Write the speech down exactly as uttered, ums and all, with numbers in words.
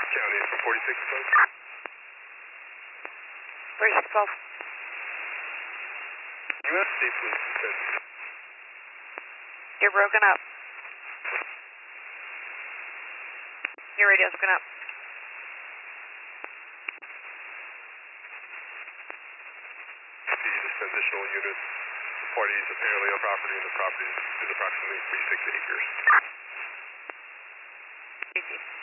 County from forty-six twelve. forty-six twelve. U S State Police descend. You're broken up. Your radio's broken up. This additional unit. The party is apparently on property, and the property is approximately three six acres. Thank you.